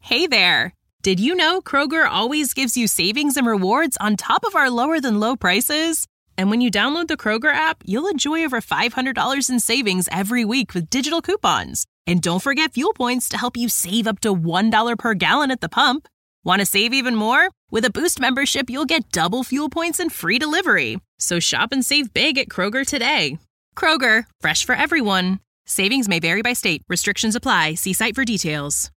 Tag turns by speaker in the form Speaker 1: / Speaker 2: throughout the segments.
Speaker 1: Hey there! Did you know Kroger always gives you savings and rewards on top of our lower-than-low prices? And when you download the Kroger app, you'll enjoy over $500 in savings every week with digital coupons. And don't forget fuel points to help you save up to $1 per gallon at the pump. Want to save even more? With a Boost membership, you'll get double fuel points and free delivery. So shop and save big at Kroger today. Kroger, fresh for everyone. Savings may vary by state. Restrictions apply. See site for details.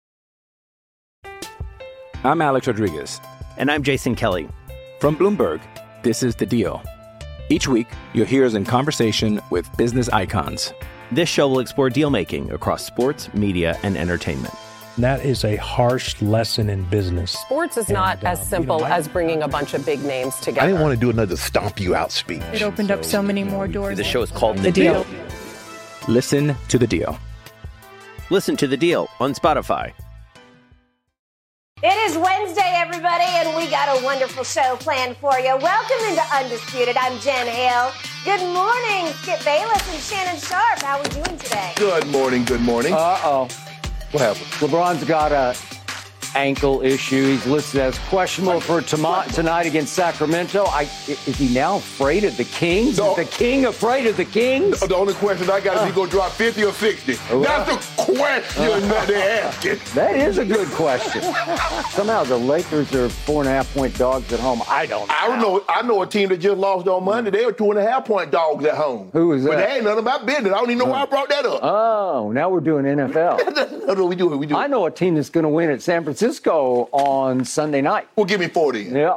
Speaker 2: I'm Alex Rodriguez.
Speaker 3: And I'm Jason Kelly.
Speaker 2: From Bloomberg, this is The Deal. Each week, you'll hear us in conversation with business icons.
Speaker 3: This show will explore deal-making across sports, media, and entertainment.
Speaker 4: That is a harsh lesson in business.
Speaker 5: Sports is not as simple as bringing a bunch of big names together.
Speaker 6: I didn't want to do another stomp you out speech.
Speaker 7: It opened up so many more doors.
Speaker 3: The show is called The Deal.
Speaker 2: Listen to The Deal.
Speaker 3: Listen to The Deal on Spotify.
Speaker 8: It is Wednesday, everybody, and we got a wonderful show planned for you. Welcome into Undisputed. I'm Jen Hale. Good morning, Skip Bayless and Shannon Sharp. How are we doing today?
Speaker 9: Good morning, good morning.
Speaker 10: Uh-oh.
Speaker 9: What happened?
Speaker 10: LeBron's got a ankle issue. He's listed as questionable for tonight against Sacramento. Is he now afraid of the Kings?
Speaker 9: No.
Speaker 10: Is the King afraid of the Kings?
Speaker 9: The only question I got is he going to drop 50 or 60? That's the question that they're asking.
Speaker 10: That is a good question. Somehow the Lakers are 4.5-point dogs at home. I don't know.
Speaker 9: I know a team that just lost on Monday. They were 2.5-point dogs at home.
Speaker 10: Who is that?
Speaker 9: But they ain't nothing about business. I don't even know why I brought that up.
Speaker 10: Oh, now we're doing NFL.
Speaker 9: No, we do it.
Speaker 10: I know a team that's going to win at San Francisco on Sunday night.
Speaker 9: Well, give me 40.
Speaker 10: Yeah.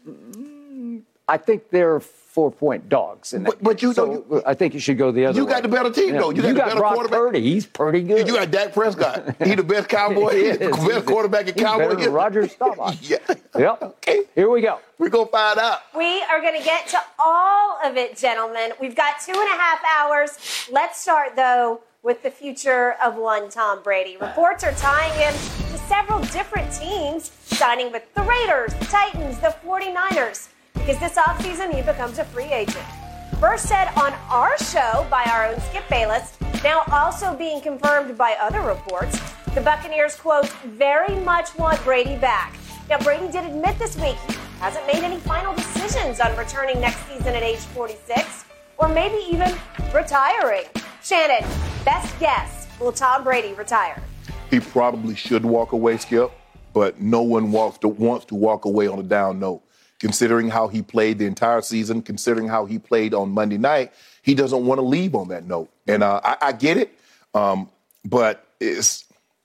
Speaker 10: I think they're 4-point dogs.
Speaker 9: But you know,
Speaker 10: I think you should go the other way.
Speaker 9: You got the better team, though. You got the better
Speaker 10: Brock
Speaker 9: quarterback.
Speaker 10: Purdy. He's pretty good.
Speaker 9: You got Dak Prescott. He the best Cowboy. He's the best quarterback at Cowboy.
Speaker 10: Better than Roger Staubach.
Speaker 9: Yeah.
Speaker 10: Yep.
Speaker 9: Okay.
Speaker 10: Here we go.
Speaker 9: We're going to find out.
Speaker 8: We are going to get to all of it, gentlemen. We've got 2.5 hours. Let's start, though, with the future of one Tom Brady. Reports are tying him to several different teams, signing with the Raiders, the Titans, the 49ers, because this offseason he becomes a free agent. First said on our show by our own Skip Bayless, now also being confirmed by other reports, the Buccaneers, quote, very much want Brady back. Now, Brady did admit this week he hasn't made any final decisions on returning next season at age 46, or maybe even retiring. Shannon, best guess, will Tom Brady retire?
Speaker 9: He probably should walk away, Skip, but no one wants to walk away on a down note. Considering how he played the entire season, considering how he played on Monday night, he doesn't want to leave on that note. And I get it, but it's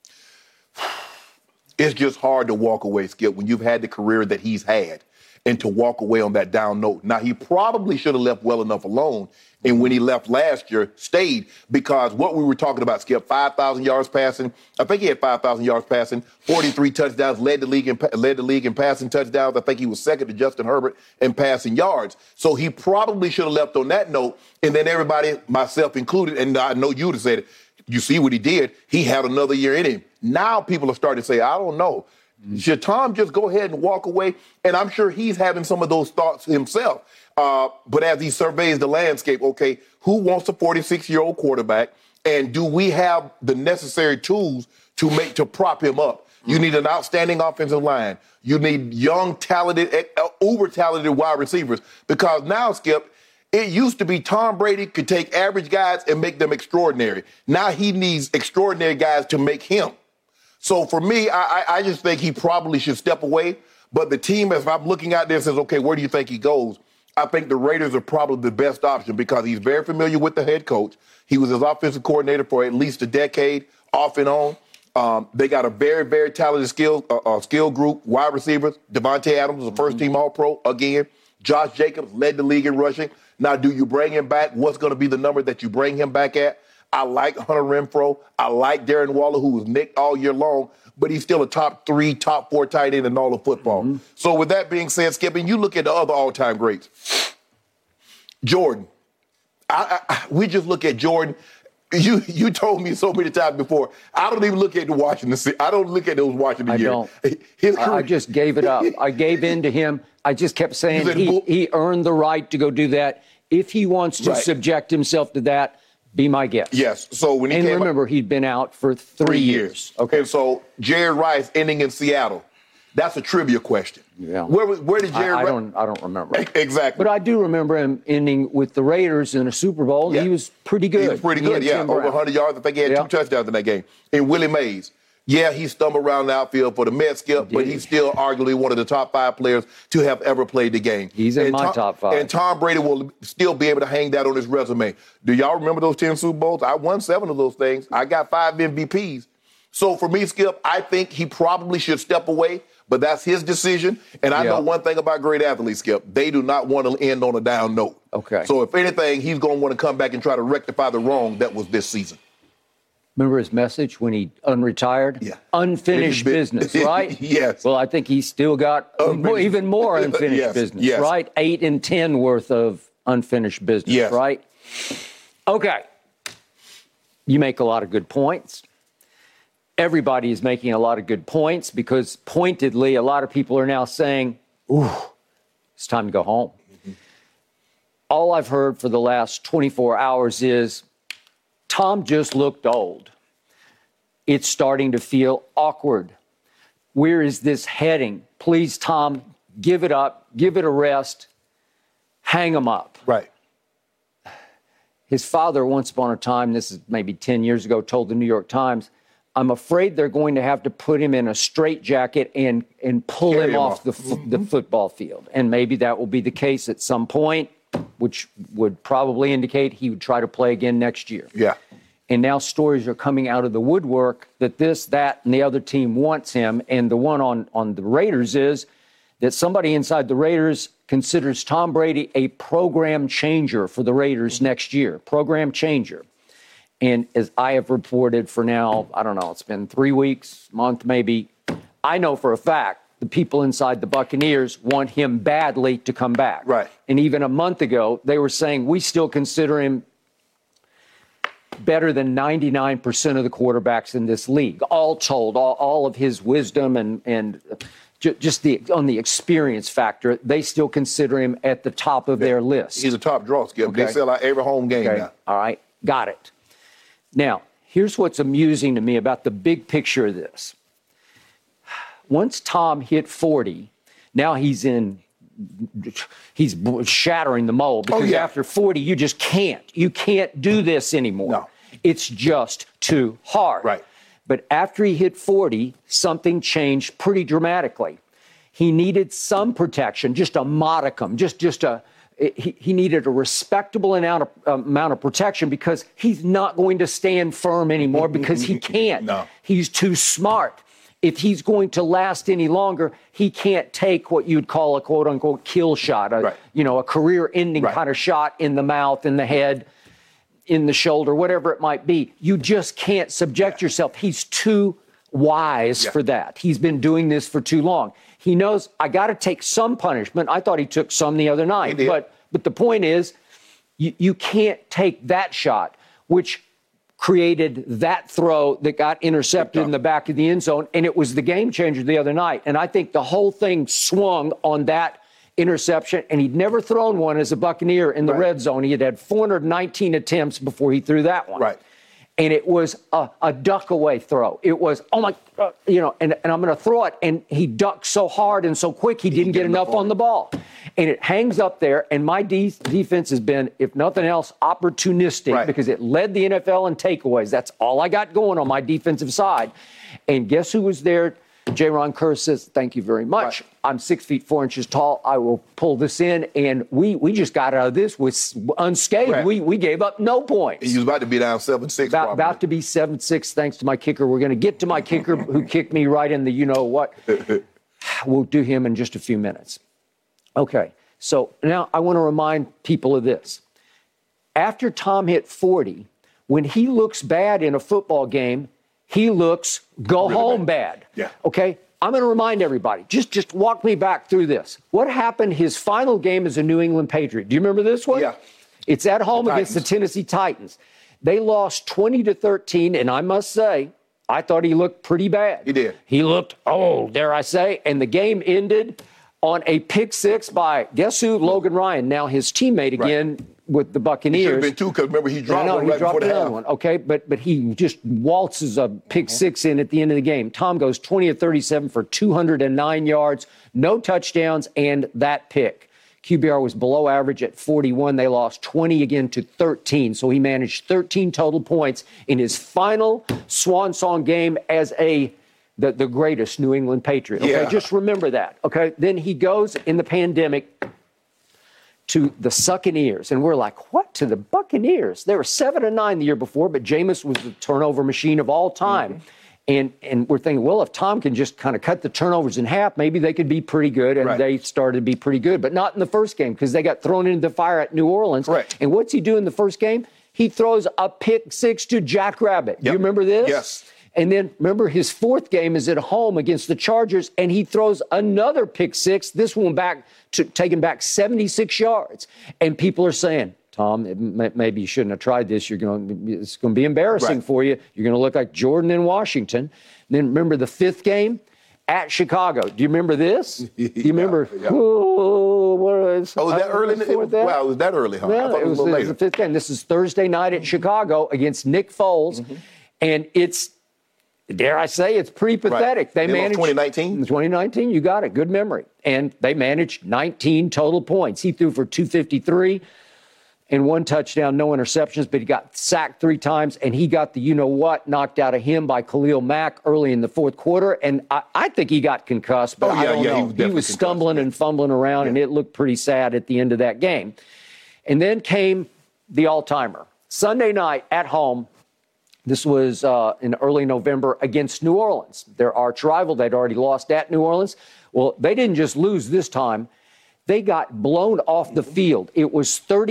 Speaker 9: just hard to walk away, Skip, when you've had the career that he's had and to walk away on that down note. Now, he probably should have left well enough alone. And when he left last year, stayed, because what we were talking about, Skip, 5,000 yards passing. I think he had 5,000 yards passing, 43 touchdowns, led the league in passing touchdowns. I think he was second to Justin Herbert in passing yards. So he probably should have left on that note. And then everybody, myself included, and I know you would have said it, you see what he did. He had another year in him. Now people are starting to say, I don't know. Should Tom just go ahead and walk away? And I'm sure he's having some of those thoughts himself. But as he surveys the landscape, okay, who wants a 46-year-old quarterback? And do we have the necessary tools to prop him up? You need an outstanding offensive line. You need young, talented, uber-talented wide receivers. Because now, Skip, it used to be Tom Brady could take average guys and make them extraordinary. Now he needs extraordinary guys to make him. So for me, I just think he probably should step away. But the team, as I'm looking out there, says, okay, where do you think he goes? I think the Raiders are probably the best option because he's very familiar with the head coach. He was his offensive coordinator for at least a decade, off and on. They got a very, very talented skill group, wide receivers. Devontae Adams was a first-team All-Pro again. Josh Jacobs led the league in rushing. Now, do you bring him back? What's going to be the number that you bring him back at? I like Hunter Renfrow. I like Darren Waller, who was nicked all year long, but he's still a top 3, top 4 tight end in all of football. Mm-hmm. So with that being said, Skip, and you look at the other all-time greats. Jordan. We just look at Jordan. You told me so many times before, I don't even look at the Washington. I don't look at those Washington years.
Speaker 10: I just gave it up. I gave in to him. I just kept saying he earned the right to go do that. If he wants to subject himself to that, Be my guest.
Speaker 9: Yes. So when he
Speaker 10: and
Speaker 9: came
Speaker 10: remember, he'd been out for 3 years.
Speaker 9: Okay. And so Jerry Rice ending in Seattle. That's a trivia question.
Speaker 10: Yeah.
Speaker 9: Where did Jerry?
Speaker 10: I don't remember
Speaker 9: exactly.
Speaker 10: But I do remember him ending with the Raiders in a Super Bowl. Yeah. He was pretty good.
Speaker 9: He was pretty good. Yeah, over 100 yards. I think he had 2 touchdowns in that game. And Willie Mays. Yeah, he stumbled around the outfield for the Mets, Skip, but he's still arguably one of the top 5 players to have ever played the game.
Speaker 10: He's in my top 5.
Speaker 9: And Tom Brady will still be able to hang that on his resume. Do y'all remember those 10 Super Bowls? I won 7 of those things. I got 5 MVPs. So for me, Skip, I think he probably should step away, but that's his decision. And I know one thing about great athletes, Skip. They do not want to end on a down note.
Speaker 10: Okay.
Speaker 9: So if anything, he's going to want to come back and try to rectify the wrong that was this season.
Speaker 10: Remember his message when he unretired?
Speaker 9: Yeah.
Speaker 10: Unfinished business, right?
Speaker 9: Yes.
Speaker 10: Well, I think he's still got even more unfinished business, right? 8 and 10 worth of unfinished business, right? Okay. You make a lot of good points. Everybody is making a lot of good points because pointedly, a lot of people are now saying, ooh, it's time to go home. Mm-hmm. All I've heard for the last 24 hours is, Tom just looked old. It's starting to feel awkward. Where is this heading? Please, Tom, give it up. Give it a rest. Hang him up.
Speaker 9: Right.
Speaker 10: His father, once upon a time, this is maybe 10 years ago, told the New York Times, I'm afraid they're going to have to put him in a straitjacket and pull him off the football field. And maybe that will be the case at some point, which would probably indicate he would try to play again next year.
Speaker 9: Yeah.
Speaker 10: And now stories are coming out of the woodwork that this, that, and the other team wants him. And the one on the Raiders is that somebody inside the Raiders considers Tom Brady a program changer for the Raiders next year. Program changer. And as I have reported for now, I don't know, it's been 3 weeks, month maybe, I know for a fact the people inside the Buccaneers want him badly to come back.
Speaker 9: Right.
Speaker 10: And even a month ago, they were saying we still consider him better than 99% of the quarterbacks in this league. All told, all of his wisdom and just on the experience factor, they still consider him at the top of their list.
Speaker 9: He's a top draw, Skip. Okay. They sell out every home game now.
Speaker 10: All right, got it. Now, here's what's amusing to me about the big picture of this. Once Tom hit 40, now he's shattering the mold because after 40, you just can't. You can't do this anymore.
Speaker 9: No.
Speaker 10: It's just too hard.
Speaker 9: Right.
Speaker 10: But after he hit 40, something changed pretty dramatically. He needed some protection, just a modicum, he needed a respectable amount of protection because he's not going to stand firm anymore because he can't.
Speaker 9: No.
Speaker 10: He's too smart. If he's going to last any longer, he can't take what you'd call a quote-unquote kill shot, a career-ending kind of shot in the mouth, in the head, in the shoulder, whatever it might be. You just can't subject yourself. He's too wise for that. He's been doing this for too long. He knows, I got to take some punishment. I thought he took some the other night. But the point is, you can't take that shot, which created that throw that got intercepted in the back of the end zone, and it was the game changer the other night. And I think the whole thing swung on that interception, and he'd never thrown one as a Buccaneer in the red zone. He had 419 attempts before he threw that one.
Speaker 9: Right.
Speaker 10: And it was a duck-away throw. It was, and I'm going to throw it. And he ducked so hard and so quick, he didn't get enough on the ball. And it hangs up there. And my defense has been, if nothing else, opportunistic because it led the NFL in takeaways. That's all I got going on my defensive side. And guess who was there? J-Ron Kerr says, thank you very much. Right. I'm 6 feet 4 inches tall. I will pull this in. And we just got out of this with unscathed. Right. We gave up no points.
Speaker 9: He was about to be down 7-6.
Speaker 10: About to be 7-6 thanks to my kicker. We're going to get to my kicker who kicked me right in the you-know-what. We'll do him in just a few minutes. Okay, so now I want to remind people of this. After Tom hit 40, when he looks bad in a football game, he looks really home bad.
Speaker 9: Yeah.
Speaker 10: Okay? I'm going to remind everybody. Just walk me back through this. What happened his final game as a New England Patriot? Do you remember this one?
Speaker 9: Yeah.
Speaker 10: It's at home against the Tennessee Titans. They lost 20-13, and I must say, I thought he looked pretty bad.
Speaker 9: He did.
Speaker 10: He looked old, dare I say, and the game ended on a pick six by, guess who? Logan Ryan. Now his teammate again, with the Buccaneers.
Speaker 9: It should have been 2 because remember he dropped one right before the half.
Speaker 10: One. Okay, but he just waltzes a pick 6 in at the end of the game. Tom goes 20 of 37 for 209 yards, no touchdowns, and that pick. QBR was below average at 41. They lost 20 again to 13. So he managed 13 total points in his final swan song game as the greatest New England Patriot. Okay, just remember that. Okay, then he goes in the pandemic to the Succaneers, and we're like, what, to the Buccaneers? They were 7-9 the year before, but Jameis was the turnover machine of all time. And we're thinking, well, if Tom can just kind of cut the turnovers in half, maybe they could be pretty good, and they started to be pretty good, but not in the first game because they got thrown into the fire at New Orleans. And what's he do in the first game? He throws a pick 6 to Jack Rabbit. Do you remember this?
Speaker 9: Yes.
Speaker 10: And then, remember, his fourth game is at home against the Chargers, and he throws another pick 6, this one taking back 76 yards. And people are saying, Tom, maybe you shouldn't have tried this. It's going to be embarrassing for you. You're going to look like Jordan in Washington. And then, remember the fifth game at Chicago. Do you remember this? Do you remember? Oh, what was?
Speaker 9: Oh, was that early? Wow, was that early, huh?
Speaker 10: Well,
Speaker 9: I thought it was a little later.
Speaker 10: The fifth game. This is Thursday night at Chicago against Nick Foles. And it's, dare I say, it's pretty pathetic. They managed
Speaker 9: 2019?
Speaker 10: 2019, you got it. Good memory. And they managed 19 total points. He threw for 253 and 1 touchdown, no interceptions, but he got sacked 3 times, and he got the you-know-what knocked out of him by Khalil Mack early in the fourth quarter. And I think he got concussed, but I don't know. He was stumbling and fumbling around, and it looked pretty sad at the end of that game. And then came the all-timer. Sunday night at home. This was in early November against New Orleans, their arch rival. They'd already lost at New Orleans. Well, they didn't just lose this time. They got blown off the field. It was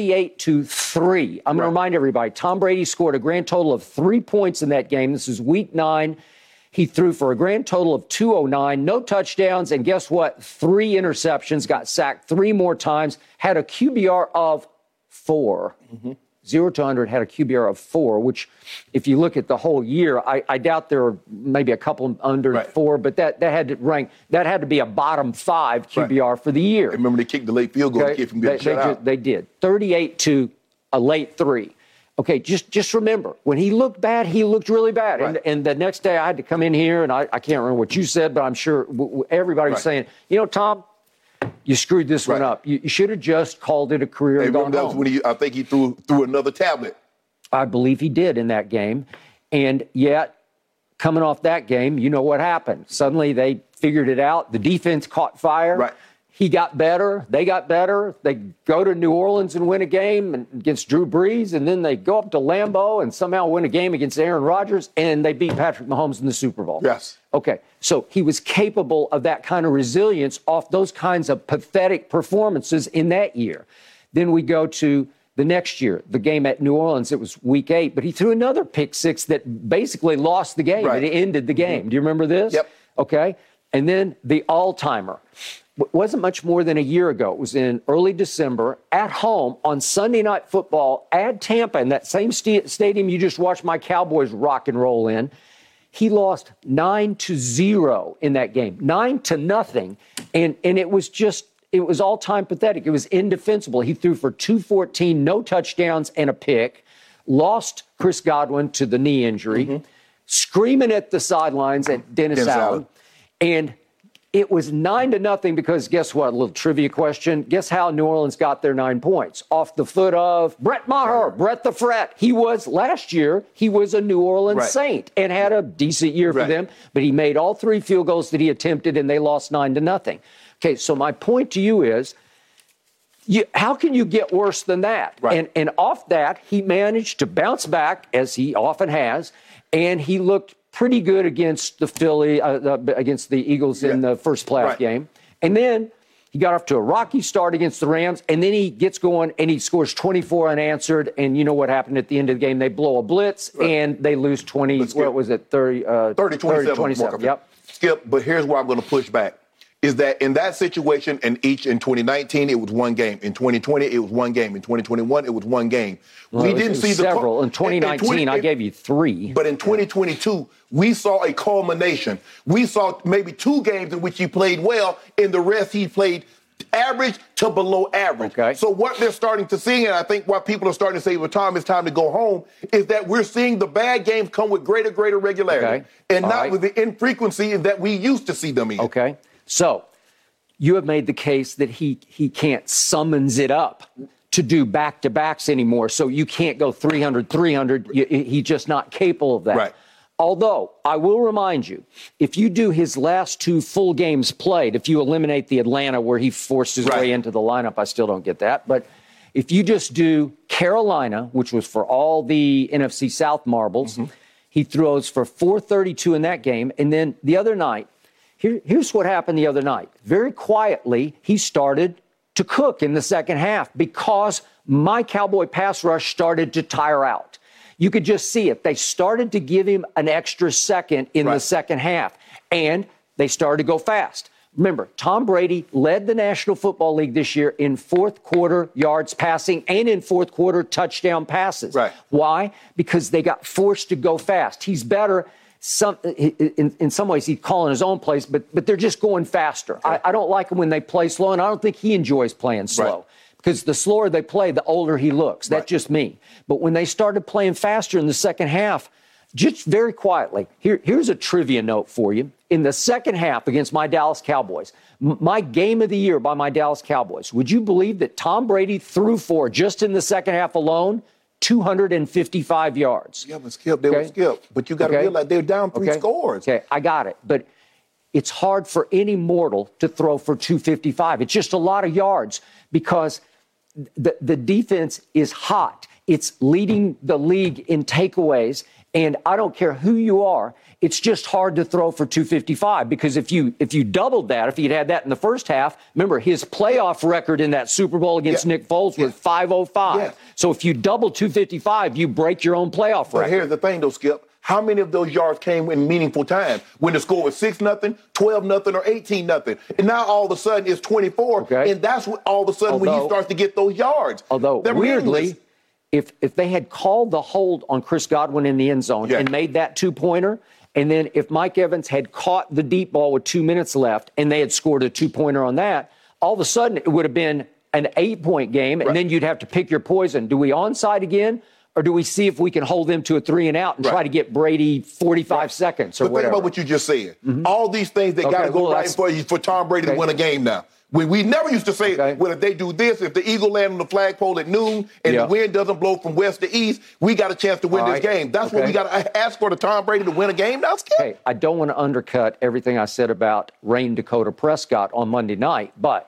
Speaker 10: 38-3. I'm going to remind everybody, Tom Brady scored a grand total of 3 points in that game. This is week 9. He threw for a grand total of 209, no touchdowns, and guess what? 3 interceptions, got sacked 3 more times, had a QBR of 4. 0 to 100, had a QBR of 4, which, if you look at the whole year, I doubt there are maybe a couple under 4, but that had to rank. That had to be a bottom 5 QBR for the year.
Speaker 9: I remember they kicked the late field goal to keep from getting shut out.
Speaker 10: They did 38 to a late 3. Okay, just remember, when he looked bad, he looked really bad. And the next day, I had to come in here, and I can't remember what you said, but I'm sure everybody was saying, you know, Tom, you screwed this one up. You should have just called it a career and gone
Speaker 9: that was when I think he threw another tablet.
Speaker 10: I believe he did in that game. And yet, coming off that game, you know what happened. Suddenly they figured it out. The defense caught fire. He got better. They got better. They go to New Orleans and win a game against Drew Brees, and then they go up to Lambeau and somehow win a game against Aaron Rodgers, and they beat Patrick Mahomes in the Super Bowl.
Speaker 9: Yes.
Speaker 10: Okay, so he was capable of that kind of resilience off those kinds of pathetic performances in that year. Then we go to the next year, the game at New Orleans. It was week 8, but he threw another pick 6 that basically lost the game. It ended the game. Do you remember this?
Speaker 9: Yep.
Speaker 10: Okay, and then the all-timer. It wasn't much more than a year ago. It was in early December at home on Sunday Night Football at Tampa, in that same stadium you just watched my Cowboys rock and roll in. He lost 9-0 in that game, 9-0. And it was all-time pathetic. It was indefensible. He threw for 214, no touchdowns and a pick, lost Chris Godwin to the knee injury, screaming at the sidelines at Dennis Allen. And it was 9-0 because guess what? A little trivia question. Guess how New Orleans got their 9 points? Off the foot of Brett Maher, Brett the Fret. Last year, he was a New Orleans Saint and had a decent year for them, but he made all 3 field goals that he attempted and they lost 9-0. Okay, so my point to you is, how can you get worse than that? And off that, he managed to bounce back, as he often has, and he looked pretty good against the against the Eagles in the first playoff game. And then he got off to a rocky start against the Rams, and then he gets going and he scores 24 unanswered. And you know what happened at the end of the game? They blow a blitz and they lose 20. What was it? 30-27. Yep.
Speaker 9: Skip, but here's where I'm going to push back. Is that in that situation, in 2019, it was 1 game. In 2020, it was 1 game. In 2021, it was 1 game.
Speaker 10: Well, we didn't see several. In 2019, I gave you 3.
Speaker 9: But in 2022, we saw a culmination. We saw maybe 2 games in which he played well, and the rest he played average to below average.
Speaker 10: Okay.
Speaker 9: So what they're starting to see, and I think what people are starting to say, well, Tom, it's time to go home, is that we're seeing the bad games come with greater regularity, and not with the infrequency that we used to see them in.
Speaker 10: Okay. So you have made the case that he can't summons it up to do back-to-backs anymore, so you can't go 300. He's just not capable of that.
Speaker 9: Right.
Speaker 10: Although, I will remind you, if you do his last 2 full games played, if you eliminate the Atlanta where he forced his way into the lineup, I still don't get that. But if you just do Carolina, which was for all the NFC South marbles, he throws for 432 in that game. And then the other night, here's what happened the other night. Very quietly, he started to cook in the second half because my Cowboy pass rush started to tire out. You could just see it. They started to give him an extra second in the second half, and they started to go fast. Remember, Tom Brady led the National Football League this year in fourth quarter yards passing and in fourth quarter touchdown passes.
Speaker 9: Right.
Speaker 10: Why? Because they got forced to go fast. He's better. In some ways, he's calling his own plays, but they're just going faster. I don't like him when they play slow, and I don't think he enjoys playing slow.
Speaker 9: Right.
Speaker 10: Because the slower they play, the older he looks. That's just me. But when they started playing faster in the second half, just very quietly, here's a trivia note for you. In the second half against my Dallas Cowboys, my game of the year by my Dallas Cowboys, would you believe that Tom Brady threw for, just in the second half alone, 255 yards?
Speaker 9: Yeah, but Skip, they were Skip. But you got to realize they're down 3 scores.
Speaker 10: Okay, I got it. But it's hard for any mortal to throw for 255. It's just a lot of yards because the defense is hot. It's leading the league in takeaways, and I don't care who you are. It's just hard to throw for 255 because if you doubled that, if you'd had that in the first half, remember his playoff record in that Super Bowl against Nick Foles was 505. Yeah. So if you double 255, you break your own playoff record.
Speaker 9: But here's the thing, though, Skip. How many of those yards came in meaningful time? When the score was 6-0, 12-0, or 18-0. And now all of a sudden it's 24. Okay. And that's what all of a sudden when he starts to get those yards.
Speaker 10: Although, weirdly, if they had called the hold on Chris Godwin in the end zone and made that 2-pointer, and then if Mike Evans had caught the deep ball with 2 minutes left and they had scored a 2-pointer on that, all of a sudden it would have been an 8-point game, and then you'd have to pick your poison. Do we onside again? Or do we see if we can hold them to a 3-and-out and try to get Brady 45 seconds or whatever?
Speaker 9: Think about what you just said. All these things that got to go right for Tom Brady to win a game now. We never used to say, well, if they do this, if the Eagle land on the flagpole at noon and the wind doesn't blow from west to east, we got a chance to win this game. That's what we got to ask for, to Tom Brady to win a game now, Skip.
Speaker 10: Okay, I don't want to undercut everything I said about Rain Dakota Prescott on Monday night, but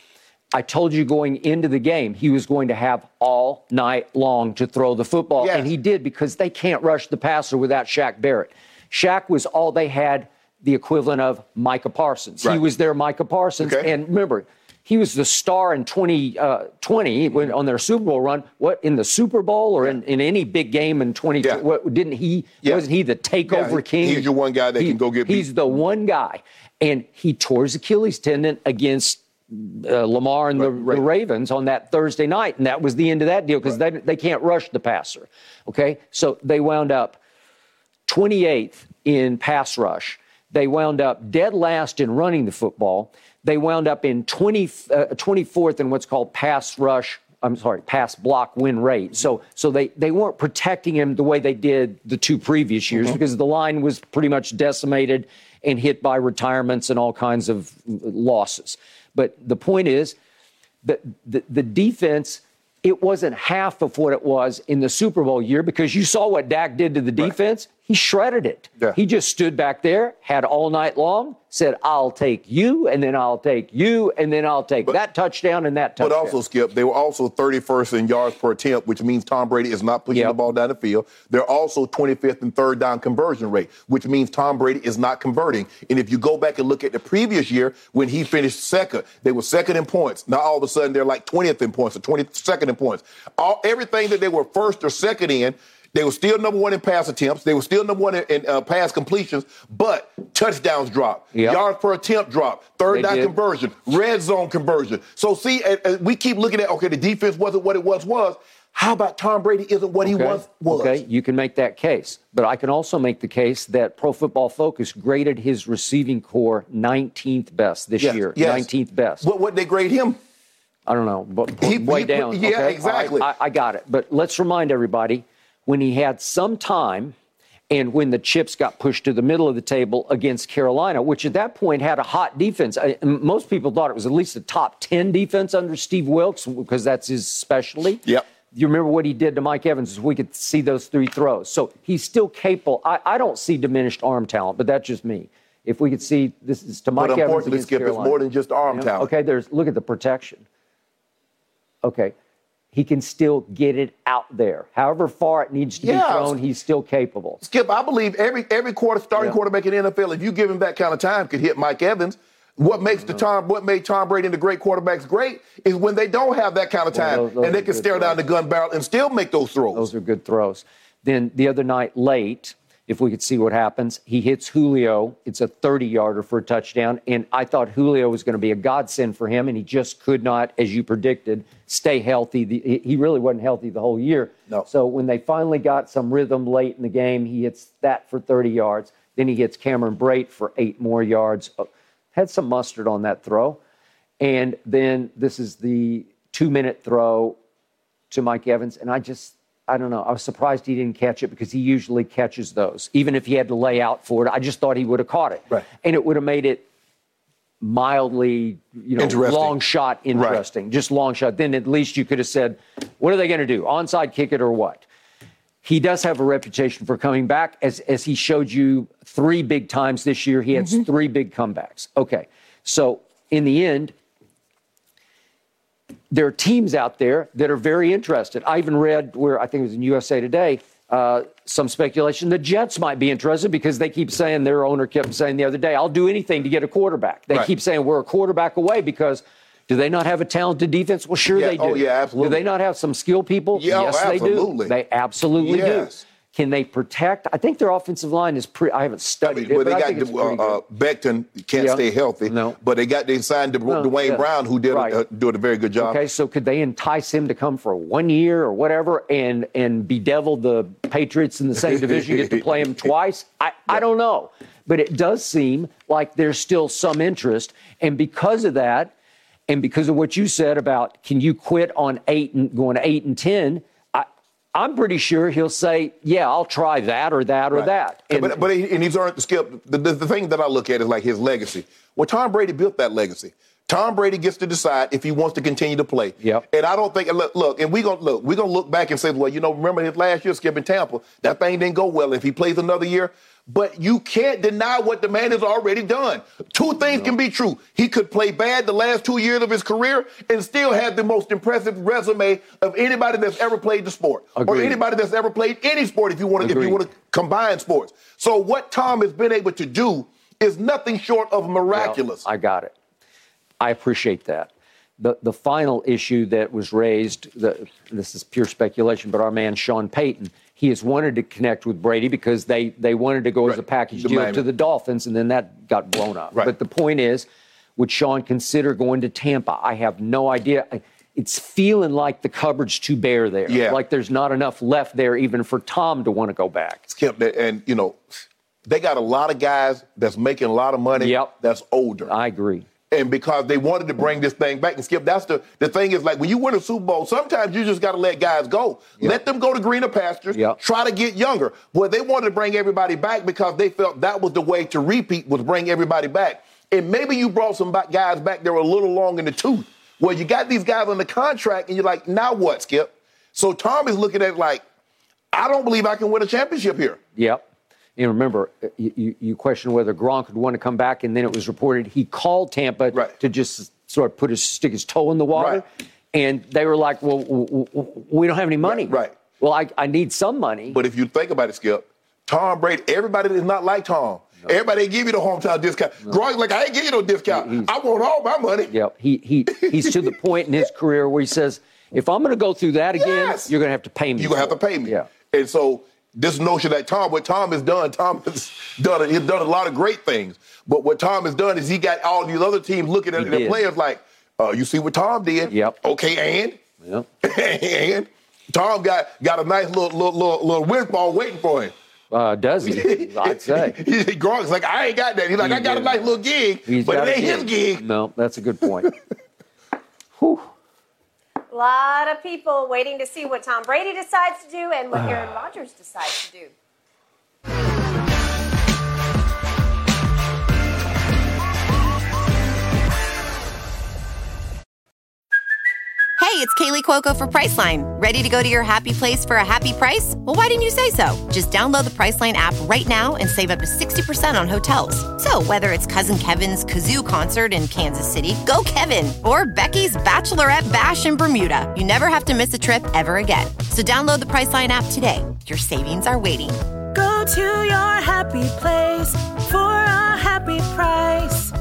Speaker 10: I told you going into the game he was going to have all night long to throw the football, and he did, because they can't rush the passer without Shaq Barrett. Shaq was all they had, the equivalent of Micah Parsons. He was their Micah Parsons, and remember, he was the star in 2020 when on their Super Bowl run. What, in the Super Bowl or in any big game in 2020? What, didn't he? Wasn't he the takeover king?
Speaker 9: He's your one guy that can go get beat.
Speaker 10: He's the one guy, and he tore his Achilles tendon against Lamar and the Ravens on that Thursday night, and that was the end of that deal because they can't rush the passer. Okay, so they wound up 28th in pass rush. They wound up dead last in running the football. They wound up in 24th in what's called pass block win rate. So they weren't protecting him the way they did the 2 previous years because the line was pretty much decimated and hit by retirements and all kinds of losses. But the point is that the defense, it wasn't half of what it was in the Super Bowl year, because you saw what Dak did to the defense. He shredded it. He just stood back there, had all night long, said, I'll take you, and then I'll take you, and then I'll take that touchdown and that touchdown.
Speaker 9: But also, Skip, they were also 31st in yards per attempt, which means Tom Brady is not pushing the ball down the field. They're also 25th in third down conversion rate, which means Tom Brady is not converting. And if you go back and look at the previous year when he finished second, they were second in points. Now all of a sudden they're like 20th in points or 22nd in points. Everything that they were first or second in, they were still number 1 in pass attempts. They were still number 1 in pass completions, but touchdowns dropped. Yards per attempt dropped. Third down conversion. Red zone conversion. So, see, we keep looking at, okay, the defense wasn't what it was. How about Tom Brady isn't what he once was?
Speaker 10: Okay, you can make that case. But I can also make the case that Pro Football Focus graded his receiving core 19th best this year.
Speaker 9: Yes.
Speaker 10: 19th best.
Speaker 9: What they grade him?
Speaker 10: I don't know, but way down.
Speaker 9: Yeah,
Speaker 10: okay?
Speaker 9: exactly.
Speaker 10: I got it. But let's remind everybody, when he had some time and when the chips got pushed to the middle of the table against Carolina, which at that point had a hot defense. Most people thought it was at least a top 10 defense under Steve Wilks because that's his specialty.
Speaker 9: Yep.
Speaker 10: You remember what he did to Mike Evans? We could see those 3 throws. So he's still capable. I don't see diminished arm talent, but that's just me. If we could see, this is to Mike Evans.
Speaker 9: But unfortunately,
Speaker 10: against
Speaker 9: Skip,
Speaker 10: Carolina.
Speaker 9: it's more than just arm talent.
Speaker 10: Okay, look at the protection. Okay, he can still get it out there. However far it needs to be thrown, he's still capable.
Speaker 9: Skip, I believe every starting quarterback in the NFL, if you give him that kind of time, could hit Mike Evans. What made Tom Brady and the great quarterbacks great is when they don't have that kind of time and they can stare down the gun barrel and still make those throws.
Speaker 10: Those are good throws. Then the other night late, if we could see what happens, he hits Julio. It's a 30-yarder for a touchdown. And I thought Julio was going to be a godsend for him, and he just could not, as you predicted, stay healthy. He really wasn't healthy the whole year.
Speaker 9: No.
Speaker 10: So when they finally got some rhythm late in the game, he hits that for 30 yards. Then he hits Cameron Brate for 8 more yards. Had some mustard on that throw. And then this is the 2-minute throw to Mike Evans. And I don't know. I was surprised he didn't catch it because he usually catches those. Even if he had to lay out for it, I just thought he would have caught it.
Speaker 9: Right.
Speaker 10: And it would have made it mildly, long shot interesting. Right. Just long shot. Then at least you could have said, what are they going to do? Onside kick it or what? He does have a reputation for coming back. As he showed you 3 big times this year, he had 3 big comebacks. Okay. So in the end, there are teams out there that are very interested. I even read where, I think it was in USA Today, some speculation the Jets might be interested because they keep saying, their owner kept saying the other day, I'll do anything to get a quarterback. They keep saying we're a quarterback away because do they not have a talented defense? Well, sure they do.
Speaker 9: Oh, yeah, absolutely.
Speaker 10: Do they not have some skilled people? Yes,
Speaker 9: absolutely.
Speaker 10: They do. They absolutely do. Can they protect? I think their offensive line is pretty. I haven't studied it,
Speaker 9: but
Speaker 10: I
Speaker 9: they got Becton can't stay healthy.
Speaker 10: No.
Speaker 9: But they signed Dwayne Brown, who did a very good job.
Speaker 10: Okay, so could they entice him to come for 1 year or whatever and bedevil the Patriots in the same division, get to play him twice? I don't know. But it does seem like there's still some interest. And because of that, and because of what you said about can you quit on 8 and going to 8 and 10, I'm pretty sure he'll say, yeah, I'll try that or that or that. And,
Speaker 9: but he's earned the Skip. The thing that I look at is like his legacy. Well, Tom Brady built that legacy. Tom Brady gets to decide if he wants to continue to play.
Speaker 10: Yep.
Speaker 9: And I don't think, look, and we're gonna look back and say, well, remember his last year, Skip, in Tampa, that thing didn't go well. If he plays another year, but you can't deny what the man has already done. 2 things can be true. He could play bad the last 2 years of his career and still have the most impressive resume of anybody that's ever played the sport.
Speaker 10: Agreed.
Speaker 9: Or anybody that's ever played any sport if you want to combine sports. So what Tom has been able to do is nothing short of miraculous.
Speaker 10: Well, I got it. I appreciate that. The final issue that was raised, this is pure speculation, but our man Sean Payton, he has wanted to connect with Brady because they wanted to go as a package deal to the Dolphins, and then that got blown up.
Speaker 9: Right.
Speaker 10: But the point is, would Sean consider going to Tampa? I have no idea. It's feeling like the cupboard's too bare there.
Speaker 9: Yeah.
Speaker 10: Like there's not enough left there even for Tom to want to go back.
Speaker 9: Skip, and they got a lot of guys that's making a lot of money that's older.
Speaker 10: I agree.
Speaker 9: And because they wanted to bring this thing back. And Skip, that's the thing is like when you win a Super Bowl, sometimes you just got to let guys go. Yep. Let them go to greener pastures.
Speaker 10: Yep.
Speaker 9: Try to get younger. Well, they wanted to bring everybody back because they felt that was the way to repeat, was bring everybody back. And maybe you brought some guys back that were a little long in the tooth. Well, you got these guys on the contract and you're like, now what, Skip? So Tom is looking at it like, I don't believe I can win a championship here.
Speaker 10: Yep. And remember, you questioned whether Gronk would want to come back, and then it was reported he called Tampa to just sort of stick his toe in the water.
Speaker 9: Right.
Speaker 10: And they were like, well, we don't have any money.
Speaker 9: Right.
Speaker 10: Well, I need some money.
Speaker 9: But if you think about it, Skip, Tom Brady, everybody is not like Tom. No. Everybody ain't give you the hometown discount. No. Gronk's like, I ain't give you no discount. I want all my money.
Speaker 10: Yep. He's to the point in his career where he says, if I'm going to go through that again, you're going to have to pay me.
Speaker 9: You're going to have to pay me.
Speaker 10: Yeah.
Speaker 9: And so this notion that what Tom has done a lot of great things. But what Tom has done is he got all these other teams looking at their players like, you see what Tom did?
Speaker 10: Yep.
Speaker 9: Okay, and?
Speaker 10: Yep.
Speaker 9: And? Tom got a nice little windfall waiting for him.
Speaker 10: Does he? I'd say.
Speaker 9: Gronk's like, I ain't got that. He's like, I got a nice little gig, but it ain't his gig.
Speaker 10: No, that's a good point. Whew.
Speaker 8: A lot of people waiting to see what Tom Brady decides to do and what Aaron Rodgers decides to do.
Speaker 11: Hey, it's Kaylee Cuoco for Priceline. Ready to go to your happy place for a happy price? Well, why didn't you say so? Just download the Priceline app right now and save up to 60% on hotels. So whether it's Cousin Kevin's Kazoo Concert in Kansas City, go Kevin, or Becky's Bachelorette Bash in Bermuda, you never have to miss a trip ever again. So download the Priceline app today. Your savings are waiting.
Speaker 12: Go to your happy place for a happy price.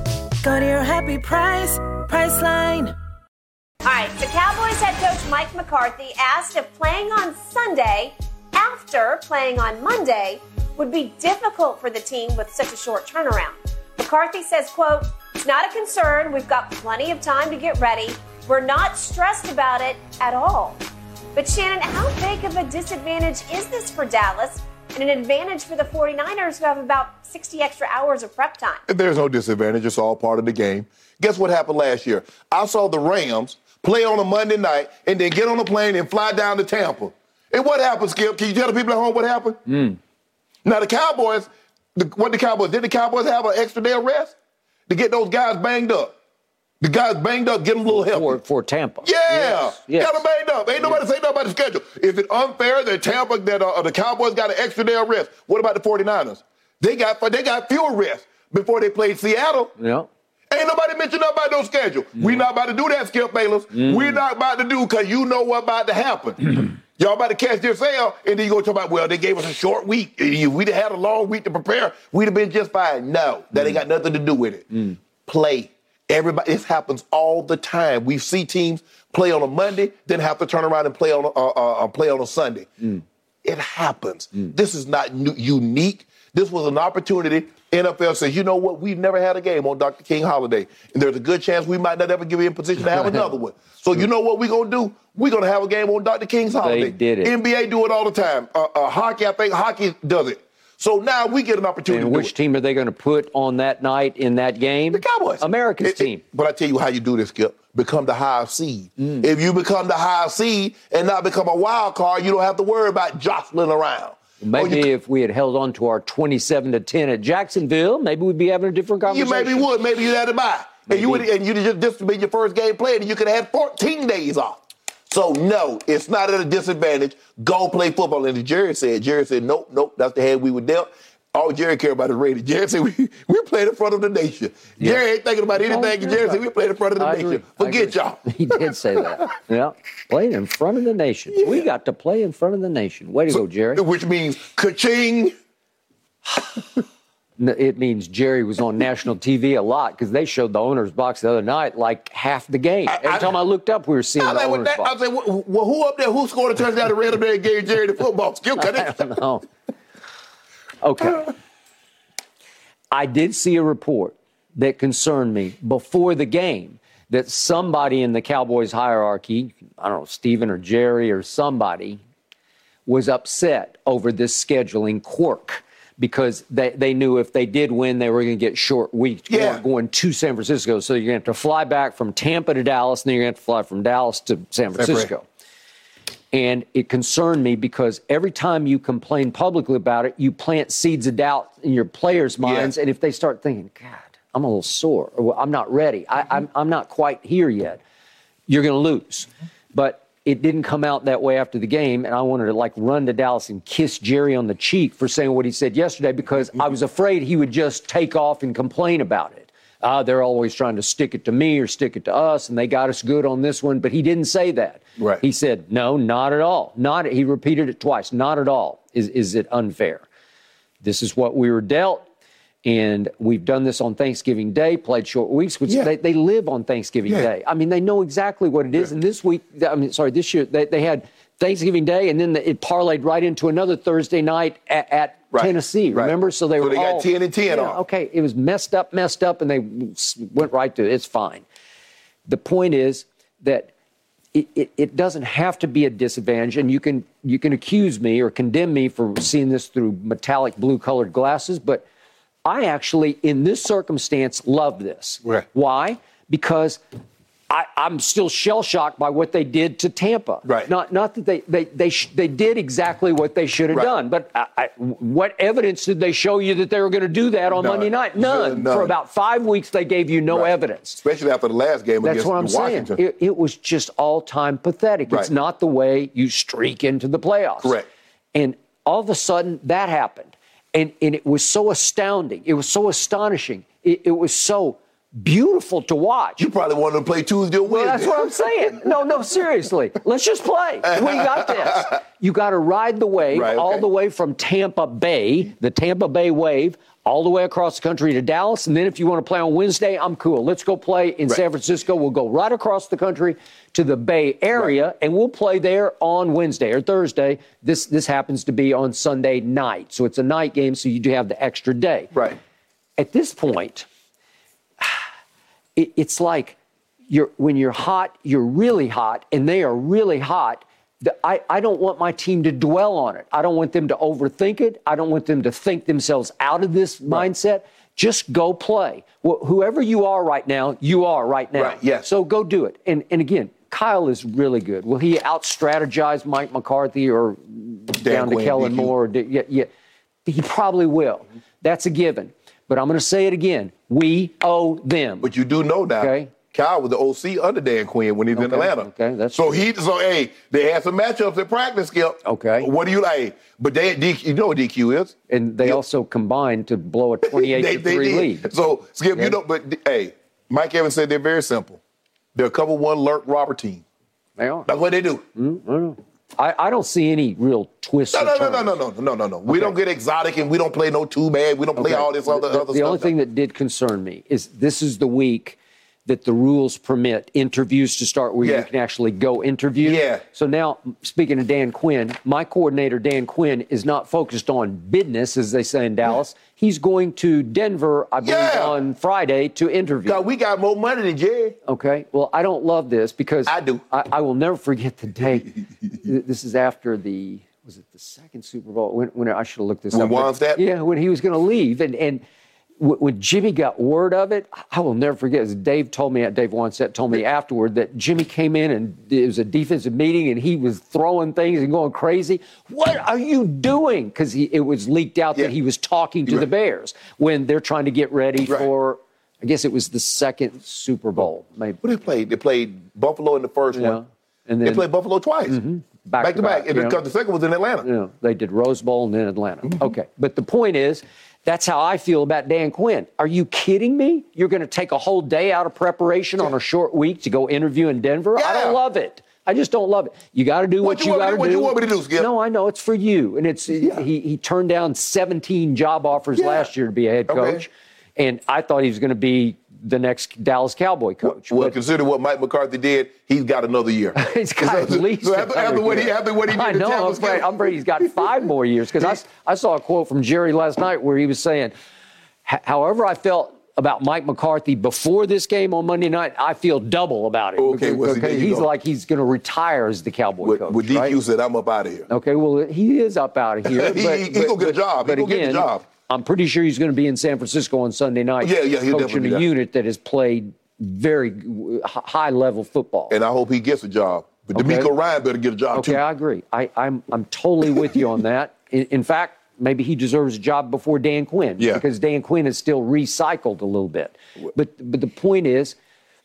Speaker 12: Go to your happy price, Priceline.
Speaker 8: All right, so Cowboys head coach Mike McCarthy asked if playing on Sunday after playing on Monday would be difficult for the team with such a short turnaround. McCarthy says, quote, "It's not a concern. We've got plenty of time to get ready. We're not stressed about it at all." But Shannon, how big of a disadvantage is this for Dallas and an advantage for the 49ers who have about 60 extra hours of prep time?
Speaker 9: There's no disadvantage. It's all part of the game. Guess what happened last year? I saw the Rams play on a Monday night, and then get on a plane and fly down to Tampa. And what happened, Skip? Can you tell the people at home what happened? Now, the Cowboys, did the Cowboys have an extra day of rest to get those guys banged up? The guys banged up, get them a little help.
Speaker 10: For Tampa.
Speaker 9: Yeah.
Speaker 10: Yes.
Speaker 9: Got them banged up. Ain't nobody say nothing about the schedule. Is it unfair that the Cowboys got an extra day of rest? What about the 49ers? They got fewer rest before they played Seattle.
Speaker 10: Yeah.
Speaker 9: Ain't nobody mentioned nothing about no schedule. We not about to do that, Skip Bayless. We not about to do because you know what about to happen. Y'all about to catch their sale, and then you go talk about, well, they gave us a short week. If we'd have had a long week to prepare, we'd have been just fine. No, that ain't got nothing to do with it. Play. Everybody, this happens all the time. We see teams play on a Monday, then have to turn around and play on a Sunday. It happens. This is not unique. This was an opportunity. NFL says, you know what? We've never had a game on Dr. King holiday. And there's a good chance we might not ever get in position to have another one. So you know what we're going to do? We're going to have a game on Dr. King's holiday.
Speaker 10: They did it.
Speaker 9: NBA do it all the time. Hockey, I think hockey does it. So now we get an opportunity.
Speaker 10: And which team are they going to put on that night in that game?
Speaker 9: The Cowboys.
Speaker 10: America's team.
Speaker 9: But I tell you how you do this, Skip. Become the highest seed. If you become the highest seed and not become a wild card, you don't have to worry about jostling around.
Speaker 10: Maybe if we had held on to our 27-10 at Jacksonville, maybe we'd be having a different conversation.
Speaker 9: You maybe would. Maybe you'd have to buy. And you'd just been your first game playing, and you could have had 14 days off. So, no, it's not at a disadvantage. Go play football. And Jerry said, nope, that's the hand we were dealt. All Jerry cared about is Raiders. Jerry said, we played in front of the nation. Yeah. Jerry ain't thinking about anything. Jerry said, we played in front of the nation. Forget y'all.
Speaker 10: He did say that. Yeah, playing in front of the nation. Yeah. We got to play in front of the nation. Way to go, Jerry.
Speaker 9: Which means ka-ching.
Speaker 10: It means Jerry was on national TV a lot because they showed the owner's box the other night like half the game. Every time I looked up, we were seeing the owner's box.
Speaker 9: I was like, well, who up there, who scored a touchdown and ran up there and gave Jerry the football? Skill cut it.
Speaker 10: I don't know. Okay. I did see a report that concerned me before the game that somebody in the Cowboys hierarchy, I don't know, Steven or Jerry or somebody, was upset over this scheduling quirk because they knew if they did win, they were going to get short weeks going to San Francisco. So you're going to have to fly back from Tampa to Dallas, and then you're going to have to fly from Dallas to San Francisco. And it concerned me because every time you complain publicly about it, you plant seeds of doubt in your players' minds. And if they start thinking, God, I'm a little sore, or I'm not ready, I'm not quite here yet, you're going to lose. But it didn't come out that way after the game, and I wanted to, run to Dallas and kiss Jerry on the cheek for saying what he said yesterday because I was afraid he would just take off and complain about it. They're always trying to stick it to me or stick it to us, and they got us good on this one. But he didn't say that.
Speaker 9: Right.
Speaker 10: He said, no, not at all. He repeated it twice. Not at all. Is it unfair? This is what we were dealt, and we've done this on Thanksgiving Day, played short weeks, which they live on Thanksgiving Day. I mean, they know exactly what it is. And this year, they had Thanksgiving Day, and then it parlayed right into another Thursday night at Tennessee, remember? So they
Speaker 9: got 10 and 10 off.
Speaker 10: Okay, it was messed up, and they went right to it. It's fine. The point is that it doesn't have to be a disadvantage, and you can accuse me or condemn me for seeing this through metallic blue-colored glasses, but I actually, in this circumstance, love this.
Speaker 9: Right.
Speaker 10: Why? Because I'm still shell-shocked by what they did to Tampa.
Speaker 9: Right.
Speaker 10: Not that they did exactly what they should have done, but what evidence did they show you that they were going to do that on Monday night? None. For about 5 weeks, they gave you no evidence.
Speaker 9: Especially after the last game against Washington.
Speaker 10: That's what I'm saying. It was just all-time pathetic. It's not the way you streak into the playoffs.
Speaker 9: Correct.
Speaker 10: And all of a sudden, that happened. And it was so astounding. It was so astonishing. It was so beautiful to watch.
Speaker 9: You probably wanted to play Tuesday or Wednesday.
Speaker 10: Well, that's what I'm saying. No, seriously. Let's just play. We got this. You got to ride the wave all the way from Tampa Bay, the Tampa Bay wave, all the way across the country to Dallas. And then if you want to play on Wednesday, I'm cool. Let's go play in San Francisco. We'll go right across the country to the Bay Area, and we'll play there on Wednesday or Thursday. This happens to be on Sunday night. So it's a night game, so you do have the extra day.
Speaker 9: Right.
Speaker 10: At this point, it's like when you're hot, you're really hot, and they are really hot. I don't want my team to dwell on it. I don't want them to overthink it. I don't want them to think themselves out of this mindset. Just go play. Well, whoever you are right now, you are right now.
Speaker 9: Right, yes.
Speaker 10: So go do it. And again, Kyle is really good. Will he out-strategize Mike McCarthy or down to Kellen Moore? Yeah, he probably will. That's a given. But I'm going to say it again. We owe them.
Speaker 9: But you do know now, Kyle was the OC under Dan Quinn when he was in Atlanta.
Speaker 10: Okay, that's
Speaker 9: so hey, they had some matchups at practice, Skip.
Speaker 10: Okay.
Speaker 9: What do you like? But you know what DQ is.
Speaker 10: And they also combined to blow a 28-3 lead.
Speaker 9: So, Skip, you know, but hey, Mike Evans said they're very simple. They're a cover one lurk robber team.
Speaker 10: They are.
Speaker 9: That's what they do.
Speaker 10: I don't see any real twists.
Speaker 9: No. We don't get exotic and we don't play no two-man. We don't play all this other stuff.
Speaker 10: The only thing that did concern me is this is the week that the rules permit interviews to start where you can actually go interview.
Speaker 9: Yeah.
Speaker 10: So now, speaking of Dan Quinn, my coordinator, Dan Quinn, is not focused on business, as they say in Dallas. He's going to Denver, I believe, on Friday to interview.
Speaker 9: God, we got more money than Jerry.
Speaker 10: Okay. Well, I don't love this because
Speaker 9: I do.
Speaker 10: I will never forget the day. This is after was it the second Super Bowl? When I should have looked this up. When he was going to leave. And when Jimmy got word of it, I will never forget. As Dave Wannstedt told me afterward that Jimmy came in and it was a defensive meeting and he was throwing things and going crazy. What are you doing? Because it was leaked out that he was talking to the Bears when they're trying to get ready for, I guess it was the second Super Bowl. Maybe.
Speaker 9: What they played? They played Buffalo in the first one. And then, they played Buffalo twice. Back to back. Because the second was in Atlanta.
Speaker 10: They did Rose Bowl and then Atlanta. Okay. But the point is, that's how I feel about Dan Quinn. Are you kidding me? You're going to take a whole day out of preparation on a short week to go interview in Denver? I don't love it. I just don't love it. You got to do what you got to do.
Speaker 9: What you want me to do, Skip?
Speaker 10: No, I know. It's for you. And he turned down 17 job offers last year to be a head coach. And I thought he was going to be the next Dallas Cowboy coach.
Speaker 9: Well, consider what Mike McCarthy did. He's got another year.
Speaker 10: He's got at least
Speaker 9: after what he did.
Speaker 10: I know. I'm afraid he's got 5 more years. Because I saw a quote from Jerry last night where he was saying, however I felt about Mike McCarthy before this game on Monday night, I feel double about it.
Speaker 9: Okay,
Speaker 10: he's like he's going to retire as the Cowboy coach.
Speaker 9: Well, DQ said, I'm up out of here.
Speaker 10: Okay, well, he is up out of here.
Speaker 9: He's going to get a job.
Speaker 10: But again, I'm pretty sure he's going to be in San Francisco on Sunday night.
Speaker 9: He'll
Speaker 10: coaching a unit that has played very high-level football.
Speaker 9: And I hope he gets a job. But D'Amico Ryan better get a job, too.
Speaker 10: Okay, I agree. I'm totally with you on that. In fact, maybe he deserves a job before Dan Quinn. Because Dan Quinn is still recycled a little bit. But the point is,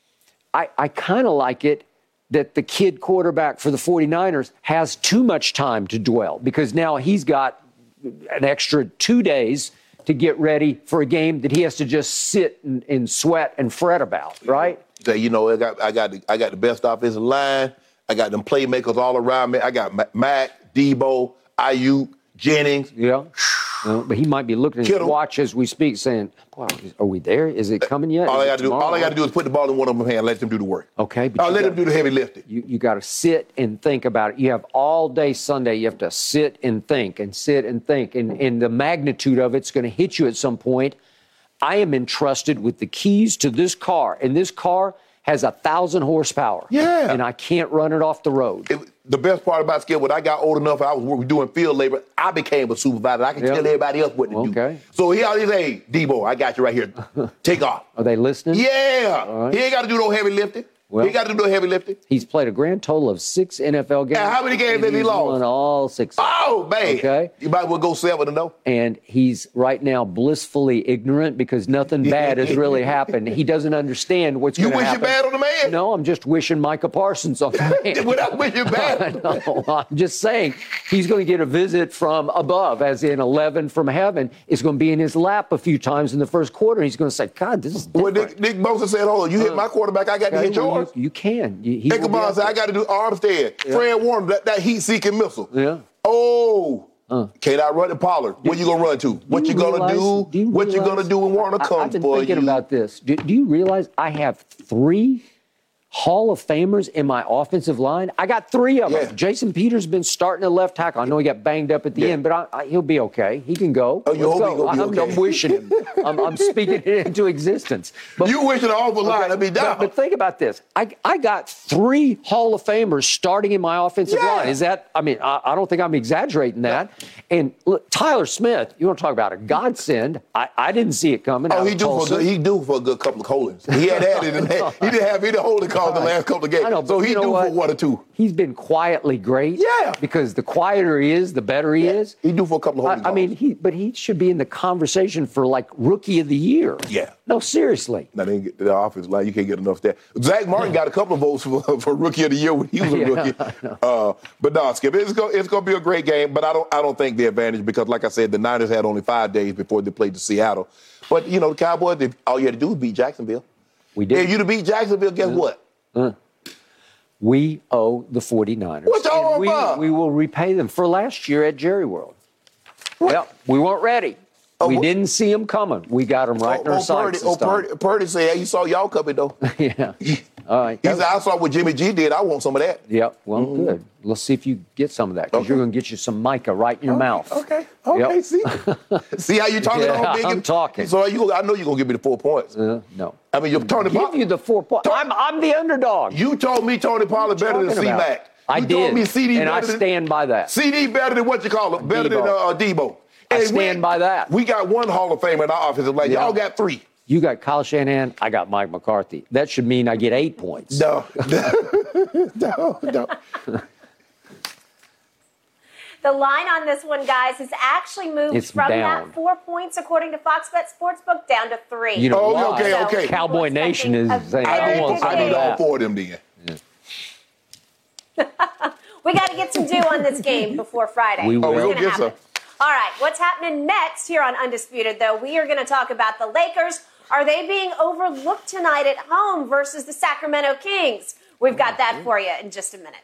Speaker 10: I kind of like it that the kid quarterback for the 49ers has too much time to dwell. Because now he's got an extra 2 days to get ready for a game that he has to just sit and sweat and fret about, right?
Speaker 9: Say, I got the best offensive line. I got them playmakers all around me. I got Mac, Debo, Ayuk, Jennings.
Speaker 10: Yeah. But he might be looking at his watch as we speak saying, wow, are we there? Is it coming yet?
Speaker 9: All I got to do is put the ball in one of them hands and let them do the work.
Speaker 10: Okay.
Speaker 9: But let them do the heavy lifting.
Speaker 10: You got to sit and think about it. You have all day Sunday. You have to sit and think and sit and think. And the magnitude of it's going to hit you at some point. I am entrusted with the keys to this car. And this car has 1,000 horsepower.
Speaker 9: Yeah.
Speaker 10: And I can't run it off the road.
Speaker 9: The best part about Skip, when I got old enough, I was doing field labor, I became a supervisor. I could tell everybody else what to do. So he always say, hey, Debo, I got you right here. Take off.
Speaker 10: Are they listening?
Speaker 9: Yeah.
Speaker 10: Right.
Speaker 9: He ain't got to do no heavy lifting.
Speaker 10: Well,
Speaker 9: he got to do no heavy lifting.
Speaker 10: He's played a grand total of 6 NFL games.
Speaker 9: And how many games has he lost?
Speaker 10: Won all 6.
Speaker 9: Oh, man.
Speaker 10: Okay.
Speaker 9: You might as well go 7-0.
Speaker 10: And he's right now blissfully ignorant because nothing bad has really happened. He doesn't understand what's going to happen.
Speaker 9: You wishing bad on the man?
Speaker 10: No, I'm just wishing Micah Parsons on the man.
Speaker 9: Without wishing bad.
Speaker 10: No, I'm just saying he's going to get a visit from above, as in 11 from heaven. Is going to be in his lap a few times in the first quarter. He's going to say, God, this is different.
Speaker 9: Well, Nick Bosa said, hold on, you hit my quarterback, I got to hit yours.
Speaker 10: You can.
Speaker 9: Ichabod said, I got to do Armstead. Yeah. Fred Warner, that heat-seeking missile.
Speaker 10: Yeah.
Speaker 9: Oh. Can't I run to Pollard? Where you going to run to? What you going to do? What you going to do when Warner comes for you?
Speaker 10: I've been thinking about this. Do you realize I have 3 Hall of Famers in my offensive line? I got 3 of them. Yeah. Jason Peters been starting at left tackle. I know he got banged up at the end, but he'll be okay. He can go.
Speaker 9: Oh, you hope he'll be okay.
Speaker 10: I'm wishing him. I'm speaking it into existence. But,
Speaker 9: you wishing an awful line.
Speaker 10: But think about this. I got 3 Hall of Famers starting in my offensive line. Is that, I don't think I'm exaggerating that. And look, Tyler Smith, you want to talk about a godsend. I didn't see it coming.
Speaker 9: Oh, he do for a good couple of holdings. He had added in that. He didn't have any holding calls the last couple of games.
Speaker 10: I know,
Speaker 9: so he do for 1 or 2.
Speaker 10: He's been quietly great.
Speaker 9: Yeah.
Speaker 10: Because the quieter he is, the better he is.
Speaker 9: He do for a couple of holding calls.
Speaker 10: He should be in the conversation for like Rookie of the Year.
Speaker 9: Yeah.
Speaker 10: No, seriously.
Speaker 9: Now, they get the offensive line, you can't get enough of that. Zach Martin got a couple of votes for Rookie of the Year when he was a rookie. But no, Skip, it's going to be a great game, but I don't think the advantage because, like I said, the Niners had only 5 days before they played to Seattle. But, the Cowboys, all you had to do was beat Jacksonville.
Speaker 10: We did.
Speaker 9: And you to beat Jacksonville, guess what?
Speaker 10: We owe the 49ers.
Speaker 9: What y'all about?
Speaker 10: We will repay them for last year at Jerry World. What? Well, we weren't ready. We didn't see them coming. We got them right in our sights.
Speaker 9: Purdy said, hey, you saw y'all coming, though.
Speaker 10: Yeah. All right.
Speaker 9: He said, I saw what Jimmy G did. I want some of that.
Speaker 10: Yeah, well, good. Let's see if you get some of that, because you're going to get you some Micah right in your mouth.
Speaker 9: Okay, see? See how you talking on Big?
Speaker 10: I'm talking.
Speaker 9: So I know you're going to give me the 4 points.
Speaker 10: No.
Speaker 9: I mean, you're Tony Pollard.
Speaker 10: Give you the 4 points. I'm the underdog.
Speaker 9: You told me Tony Pollard better than C-Mac.
Speaker 10: I did,
Speaker 9: told me CD
Speaker 10: and I stand by that.
Speaker 9: CD better than what you call it, better than Debo.
Speaker 10: I stand by that.
Speaker 9: We got 1 Hall of Famer in our offensive line. Y'all got 3.
Speaker 10: You got Kyle Shanahan. I got Mike McCarthy. That should mean I get 8 points.
Speaker 9: No.
Speaker 8: The line on this one, guys, has actually moved from that 4 points, according to Fox Bet Sportsbook, down to 3.
Speaker 10: You know why?
Speaker 9: Okay.
Speaker 10: Cowboy Nation is saying,
Speaker 9: I need all 4 of them then.
Speaker 8: We got to get some dew on this game before Friday.
Speaker 9: We'll get some.
Speaker 8: All right, what's happening next here on Undisputed, though? We are going to talk about the Lakers. Are they being overlooked tonight at home versus the Sacramento Kings? We've got that for you in just a minute.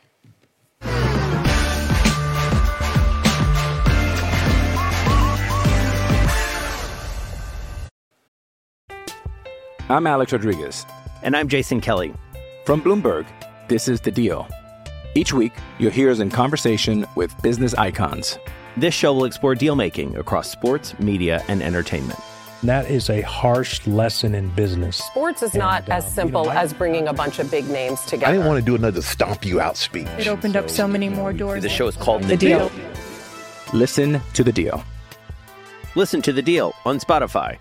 Speaker 2: I'm Alex Rodriguez.
Speaker 3: And I'm Jason Kelly.
Speaker 2: From Bloomberg, this is The Deal. Each week, you'll hear us in conversation with business icons.
Speaker 3: This show will explore deal-making across sports, media, and entertainment.
Speaker 4: That is a harsh lesson in business.
Speaker 5: Sports is not as simple as bringing a bunch of big names together.
Speaker 6: I didn't want to do another stomp you out speech.
Speaker 7: It opened up so many more doors.
Speaker 3: The show is called The Deal.
Speaker 2: Listen to The Deal.
Speaker 3: Listen to The Deal on Spotify.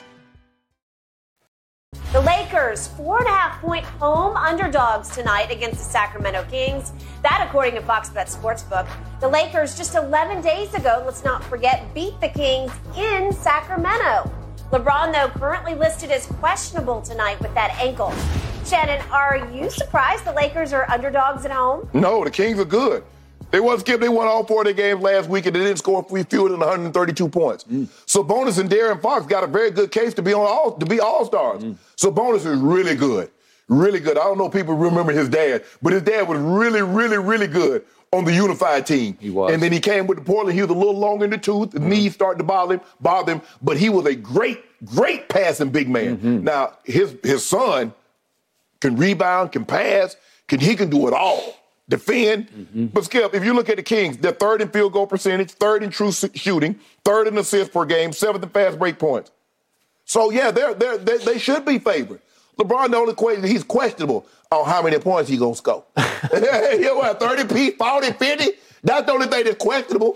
Speaker 8: The Lakers, 4.5-point home underdogs tonight against the Sacramento Kings. That, according to Fox Bet Sportsbook. The Lakers, just 11 days ago, let's not forget, beat the Kings in Sacramento. LeBron, though, currently listed as questionable tonight with that ankle. Shannon, are you surprised the Lakers are underdogs at home?
Speaker 9: No, the Kings are good. They won all 4 of their games last week, and they didn't score fewer than 132 points. Sabonis and De'Aaron Fox got a very good case to be all-stars. Sabonis is really good. Really good. I don't know if people remember his dad, but his dad was really, really, really good on the unified team.
Speaker 10: He was.
Speaker 9: And then he came with the Portland. He was a little long in the tooth. The knees started to bother him, but he was a great, great passing big man. Now, his son can rebound, can pass, he can do it all. Defend. But, Skip, if you look at the Kings, they're 3rd in field goal percentage, 3rd in true shooting, 3rd in assists per game, 7th in fast break points. So, yeah, they should be favored. LeBron, the only question, he's questionable on how many points he's going to score. He'll have 30, 40, 50. That's the only thing that's questionable.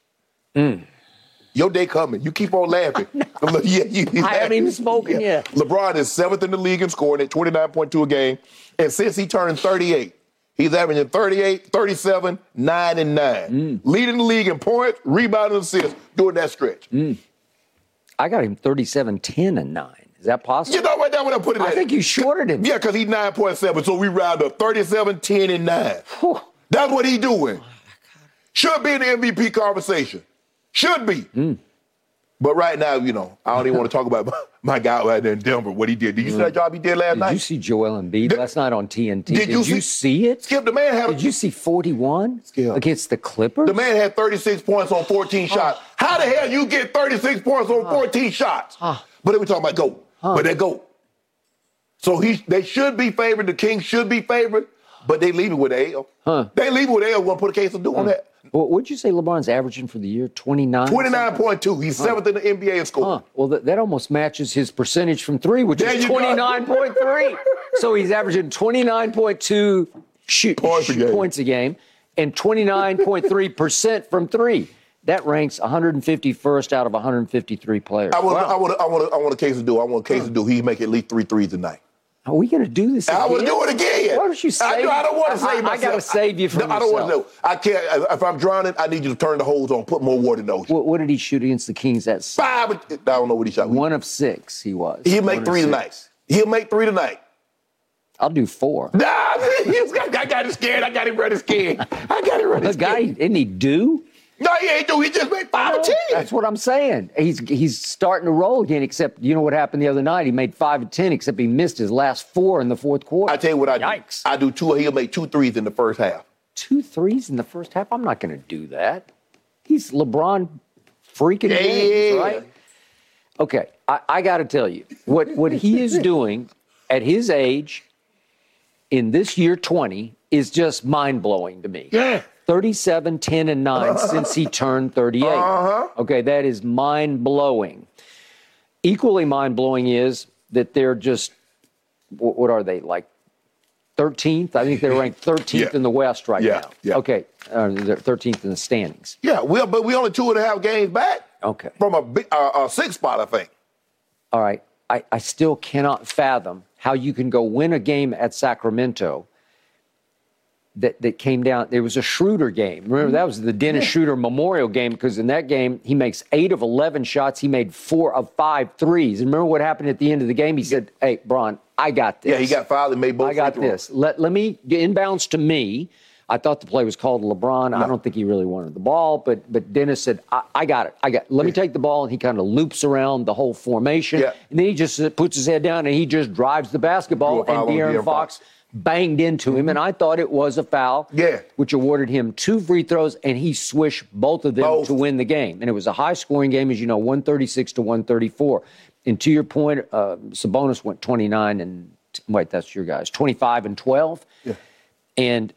Speaker 9: Your day coming. You keep on laughing.
Speaker 10: I haven't even spoken yet.
Speaker 9: LeBron is 7th in the league in scoring at 29.2 a game. And since he turned 38, he's averaging 38, 37, 9, and 9. Leading the league in points, rebounding, assists during that stretch.
Speaker 10: I got him 37, 10, and 9. Is that possible?
Speaker 9: You know right now when I put it
Speaker 10: I think you shorted him.
Speaker 9: Yeah, because he's 9.7, so we round up 37, 10, and 9. That's what he's doing. Should be in the MVP conversation. Should be. But right now, you know, I don't even want to talk about my guy right there in Denver, what he did. Did you see that job he did last night?
Speaker 10: Did you see Joel Embiid last night on TNT? Did you see it?
Speaker 9: Skip, the man had...
Speaker 10: Did you see 41 against the Clippers?
Speaker 9: The man had 36 points on 14 shots. How the hell you get 36 points on 14 shots? But then we talking about GOAT. But they GOAT. So they should be favored. The Kings should be favored, but they leave it with L. They leave it with L. Want to put a case of doing that.
Speaker 10: Well, what did you say LeBron's averaging for the year? 29?
Speaker 9: 29.2. He's 7th in the NBA in scoring.
Speaker 10: Well, that almost matches his percentage from three, which is 29.3. So he's averaging 29.2 points a game and 29.3% from three. That ranks 151st out of 153 players.
Speaker 9: I want a case of do. I want a case of do. He make at least 3 threes tonight.
Speaker 10: Are we going to do this again?
Speaker 9: I want to do it again.
Speaker 10: Why don't you save
Speaker 9: I don't want to save myself.
Speaker 10: I got to save you from yourself.
Speaker 9: I don't want to know. I can't. If I'm drowning, I need you to turn the hose on, put more water in the ocean.
Speaker 10: What did he shoot against the Kings at
Speaker 9: 5? I don't know what he shot.
Speaker 10: 1 of 6 he was.
Speaker 9: He'll make 3 tonight. He'll make 3 tonight.
Speaker 10: I'll do 4.
Speaker 9: Nah, I got him scared. I got him ready scared. The
Speaker 10: guy, isn't he due?
Speaker 9: No, he ain't do. He just made 5 or 10.
Speaker 10: That's what I'm saying. He's starting to roll again, except you know what happened the other night? He made 5 of 10, except he missed his last 4 in the fourth quarter.
Speaker 9: I tell you what I do.
Speaker 10: Yikes.
Speaker 9: I do 2. He'll make 2 threes in the first half.
Speaker 10: 2 threes in the first half? I'm not going to do that. He's LeBron freaking James, right? Okay, I got to tell you, what he is doing at his age in this year 20 is just mind-blowing to me.
Speaker 9: Yeah.
Speaker 10: 37, 10, and 9 since he turned 38. Okay, that is mind-blowing. Equally mind-blowing is that they're just, what are they, like 13th? I think they're ranked 13th in the West right now.
Speaker 9: Yeah.
Speaker 10: Okay, they're 13th in the standings.
Speaker 9: Yeah, but we only 2.5 games back.
Speaker 10: Okay.
Speaker 9: From a 6th spot, I think.
Speaker 10: All right, I still cannot fathom how you can go win a game at Sacramento that came down. There was a Schroeder game. Remember, that was the Dennis Schroeder Memorial game, because in that game, he makes 8 of 11 shots. He made 4 of 5 threes. And remember what happened at the end of the game? He said, hey, Bron, I got this.
Speaker 9: Yeah, he got fouled and made both.
Speaker 10: I got this. Let me inbounds to me. I thought the play was called to LeBron. No. I don't think he really wanted the ball, but Dennis said, I got it. Let me take the ball, and he kind of loops around the whole formation. Yeah. And then he just puts his head down, and he just drives the basketball, and De'Aaron Fox banged into him, and I thought it was a foul, which awarded him 2 free throws, and he swished both of them to win the game. And it was a high-scoring game, as you know, 136 to 134. And to your point, Sabonis went 29 and, wait, that's your guys, 25 and 12. Yeah. And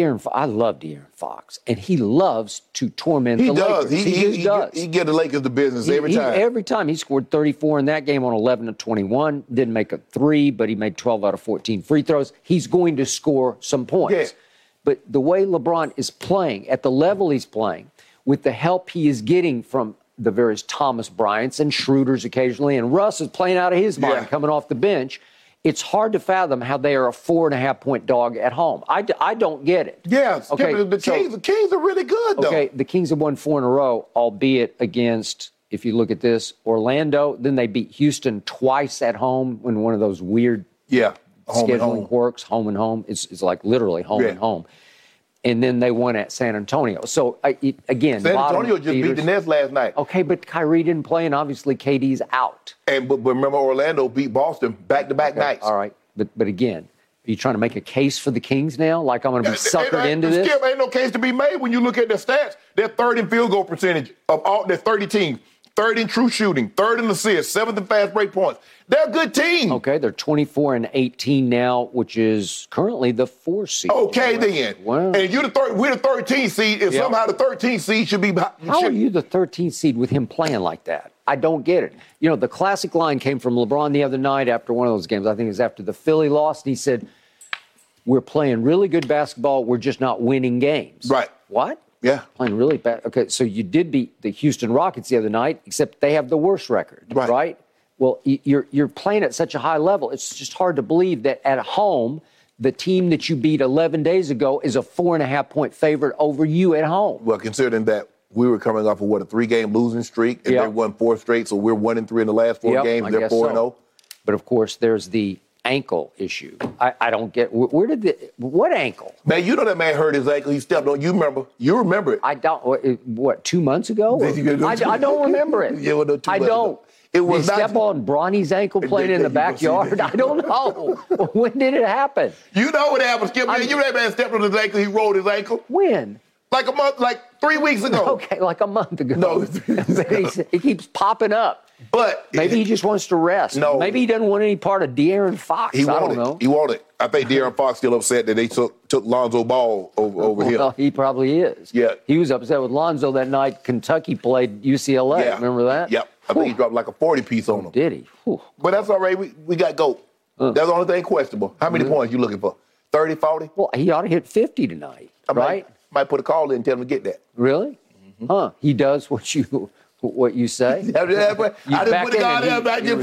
Speaker 10: I love De'Aaron Fox, and he loves to torment the Lakers. He does.
Speaker 9: He get the Lakers the business every time.
Speaker 10: Every time. He scored 34 in that game on 11 of 21. Didn't make a 3, but he made 12 out of 14 free throws. He's going to score some points. Yeah. But the way LeBron is playing, at the level he's playing, with the help he is getting from the various Thomas Bryants and Schroeders occasionally, and Russ is playing out of his mind coming off the bench, it's hard to fathom how they are a 4.5-point dog at home. I don't get it.
Speaker 9: Yeah, okay. The Kings are really good, though.
Speaker 10: Okay, the Kings have won 4 in a row, albeit against, if you look at this, Orlando. Then they beat Houston twice at home in one of those weird scheduling quirks, home and home. It's like literally home and home. And then they won at San Antonio. So, again,
Speaker 9: San Antonio just beat the Nets last night.
Speaker 10: Okay, but Kyrie didn't play, and obviously KD's out.
Speaker 9: But remember, Orlando beat Boston back-to-back nights.
Speaker 10: All right, but again, are you trying to make a case for the Kings now? Like I'm going to be suckered into this?
Speaker 9: Skip, ain't no case to be made when you look at their stats. They're 3rd in field goal percentage of all their 30 teams. 3rd in true shooting, 3rd in assists, 7th in fast break points. They're a good team.
Speaker 10: Okay, they're 24 and 18 now, which is currently the 4 seed.
Speaker 9: Okay, then.
Speaker 10: Wow.
Speaker 9: And we're the 13th seed, and somehow the 13th seed should be.
Speaker 10: How are you the 13th seed with him playing like that? I don't get it. You know, the classic line came from LeBron the other night after one of those games. I think it was after the Philly loss. And he said, we're playing really good basketball. We're just not winning games.
Speaker 9: Right.
Speaker 10: What?
Speaker 9: Yeah.
Speaker 10: Playing really bad. Okay, so you did beat the Houston Rockets the other night, except they have the worst record, right? Well, you're playing at such a high level. It's just hard to believe that at home, the team that you beat 11 days ago is a 4.5-point favorite over you at home.
Speaker 9: Well, considering that we were coming off of, a 3-game losing streak, and they won 4 straight, so we're 1-3 in the last 4 games. They're 4-0.
Speaker 10: But, of course, there's the ankle issue. I don't get what ankle?
Speaker 9: Man, you know that man hurt his ankle. He stepped on. You remember it?
Speaker 10: I don't. What, 2 months ago? I don't remember it.
Speaker 9: Yeah, well,
Speaker 10: I don't.
Speaker 9: It was
Speaker 10: Did he step on Bronny's ankle playing in the backyard? I don't know. When did it happen?
Speaker 9: You know what happened, Skip. Man, you know that man stepped on his ankle. He rolled his ankle.
Speaker 10: When?
Speaker 9: Like a month, like 3 weeks ago.
Speaker 10: Okay, like a month ago.
Speaker 9: No,
Speaker 10: he keeps popping up.
Speaker 9: But
Speaker 10: maybe he just wants to rest.
Speaker 9: No,
Speaker 10: maybe he doesn't want any part of De'Aaron Fox. I don't know.
Speaker 9: He wanted. I think De'Aaron Fox still upset that they took Lonzo Ball over here.
Speaker 10: Well, he probably is.
Speaker 9: Yeah,
Speaker 10: he was upset with Lonzo that night. Kentucky played UCLA.
Speaker 9: Yeah.
Speaker 10: Remember that?
Speaker 9: Yep. I think he dropped like a 40-piece on him.
Speaker 10: Did he? Whew.
Speaker 9: But that's all right. We got GOAT. That's the only thing questionable. How many points you looking for? 30, 40?
Speaker 10: Well, he ought to hit 50 tonight, right?
Speaker 9: Might put a call in and tell him to get that.
Speaker 10: Really? Mm-hmm. Huh? He does what you say?
Speaker 9: I just put the call there.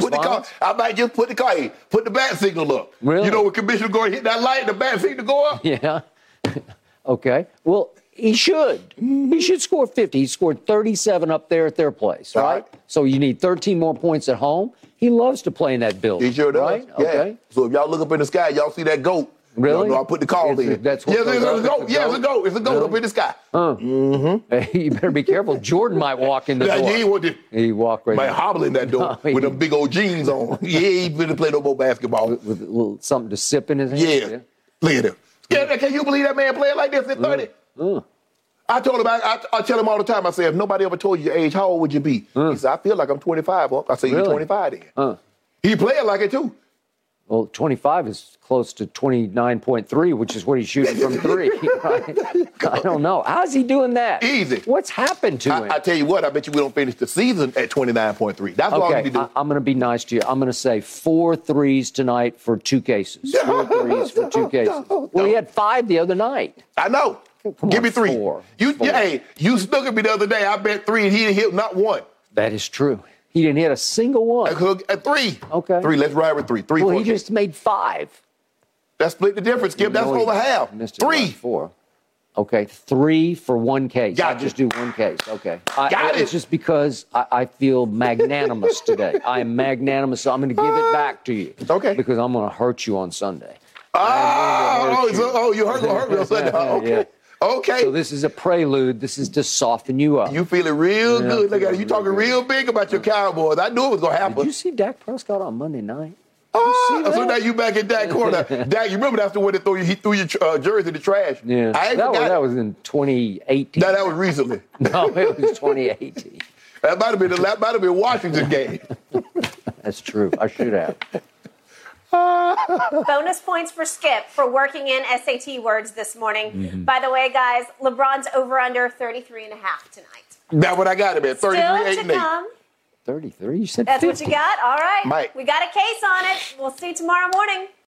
Speaker 9: I might just put the call. Hey, put the bat signal up.
Speaker 10: Really?
Speaker 9: You know when Commissioner Gordon hit that light, the bat signal go up?
Speaker 10: Yeah. Okay. Well, he should. He should score 50. He scored 37 up there at their place, right? So you need 13 more points at home. He loves to play in that building.
Speaker 9: He sure does.
Speaker 10: Right?
Speaker 9: Yeah.
Speaker 10: Okay.
Speaker 9: So if y'all look up in the sky, y'all see that GOAT.
Speaker 10: Really?
Speaker 9: Y'all know I put the call in.
Speaker 10: That's what
Speaker 9: it's a GOAT. Yeah, it's a GOAT. It's a GOAT up in the sky.
Speaker 10: Mm-hmm. You better be careful. Jordan might walk in the door. He walked right
Speaker 9: might
Speaker 10: in.
Speaker 9: hobble in that door with them big old jeans on. He ain't finna play no more basketball.
Speaker 10: With a little something to sip in his hand?
Speaker 9: Yeah. Look at him. Yeah, can you believe that man playing like this at 30? I told him, I tell him all the time, I say, if nobody ever told you your age, how old would you be? He said, I feel like I'm 25. I say, you're 25 then. He playing like it too.
Speaker 10: Well, 25 is close to 29.3, which is what he's shooting from 3. Right? I don't know. How's he doing that?
Speaker 9: Easy.
Speaker 10: What's happened to him?
Speaker 9: I tell you what, I bet you we don't finish the season at 29.3. That's all he do.
Speaker 10: I'm going to be nice to you. I'm going to say 4 threes tonight for 2 cases. 4 threes for 2 cases. Well, he had 5 the other night.
Speaker 9: I know. Give me 3.
Speaker 10: 4.
Speaker 9: Hey, you snookered me the other day. I bet 3 and he didn't hit not one.
Speaker 10: That is true. He didn't hit a single one.
Speaker 9: At 3.
Speaker 10: Okay.
Speaker 9: 3. Let's ride with 3. 3.
Speaker 10: Well, he just made 5.
Speaker 9: That split the difference, Skip. That's over half. 3.
Speaker 10: 4. Okay, 3 for 1 case.
Speaker 9: Gotcha.
Speaker 10: I just do 1 case. Okay.
Speaker 9: Got it.
Speaker 10: It's just because I feel magnanimous today. I am magnanimous, so I'm going to give it back to you.
Speaker 9: Okay.
Speaker 10: Because I'm going to hurt you on Sunday.
Speaker 9: You hurt me on Sunday. Okay.
Speaker 10: Yeah.
Speaker 9: Okay.
Speaker 10: So this is a prelude. This is to soften you up.
Speaker 9: You feeling real good. Look at it. You talking real big about your Cowboys. I knew it was going to happen.
Speaker 10: Did you see Dak Prescott on Monday night?
Speaker 9: So now you back in Dak corner. Dak, you remember that's the one that he threw your jersey in the trash.
Speaker 10: Yeah. That was in 2018.
Speaker 9: No, that was recently.
Speaker 10: No, it was 2018.
Speaker 9: That might have been Washington game.
Speaker 10: That's true. I should have.
Speaker 8: Bonus points for Skip for working in SAT words this morning. Mm-hmm. By the way, guys, LeBron's over-under 33.5 tonight.
Speaker 9: That's what I got him at, 33, 8, and 8.
Speaker 10: 33? You said
Speaker 8: That's
Speaker 10: 50.
Speaker 8: what you got? All right.
Speaker 9: Mike.
Speaker 8: We got a case on it. We'll see you tomorrow morning.